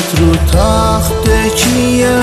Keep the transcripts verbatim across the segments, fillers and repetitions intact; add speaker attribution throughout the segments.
Speaker 1: چشمت رو تخت کیه،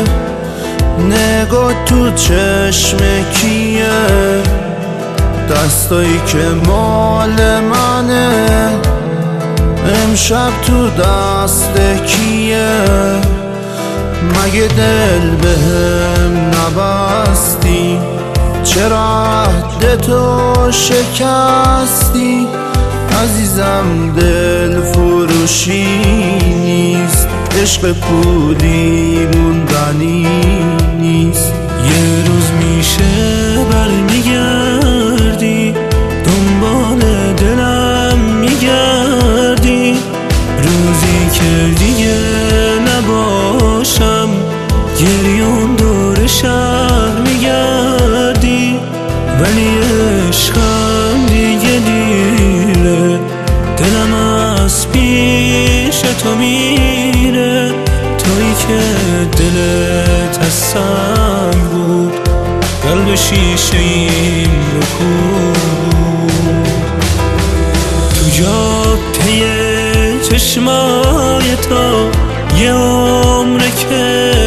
Speaker 1: نگاه تو چشم کیه، دستایی که مال منه امشب تو دست کیه. مگه دل بهم نبستی؟ چرا عهد تو شکستی؟ عزیزم دل فروشی نیست، عشق پولی موندنی نیست.
Speaker 2: یه روز میشه برمیگردی، دنبال دلم میگردی، روزی که دیگه نباشم گریون دور شهر میگردی. ولی عشقم دیگه دیره، دلم از پیش تو میره، تویی که دلت از سنگ بود، قلب شیشه این بکن. تو جاده چشمای تو یه عمره که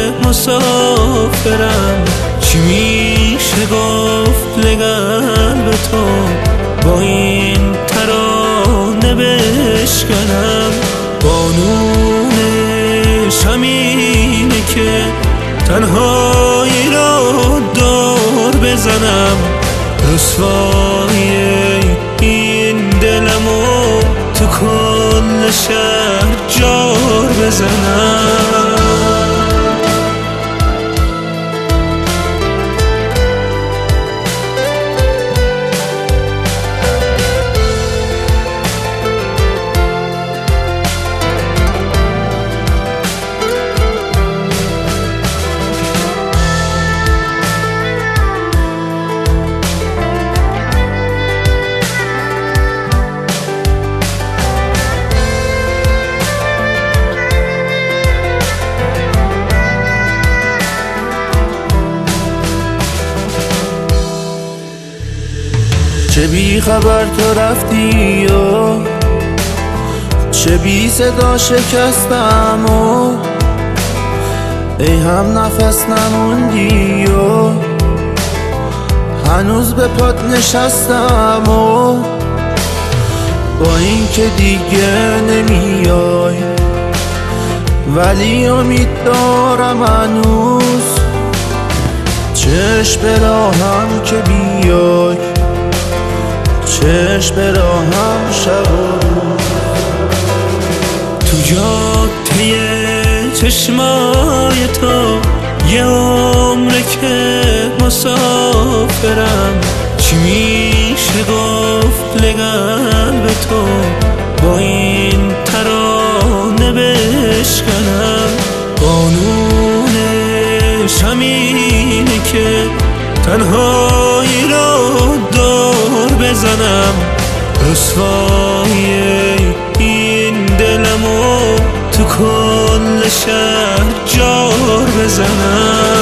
Speaker 2: مسافرم، چی میشه گفت لقلب تو با این ترانه بشکنم. قانونش همینه که تنهایی رو دور بزنم، رسوایی این دلمو تو کل شهر جار بزنم.
Speaker 1: چه بی خبر تو رفتی و چه بی صدا شکستم و ای هم نفس نموندی و هنوز به پات نشستم و با این که دیگه نمیای ولی امید دارم هنوز، چشم براهم که بیای، چشم براهم شب و روز.
Speaker 2: تو جاده چشمای تو یه عمره که مسافرم، چی میشه گفت لقلب تو با این ترانه بشکنم. قانونش همینه که تنهایی رو دور بزنم، رسوایی این دلمو تو کل شهر جار بزنم.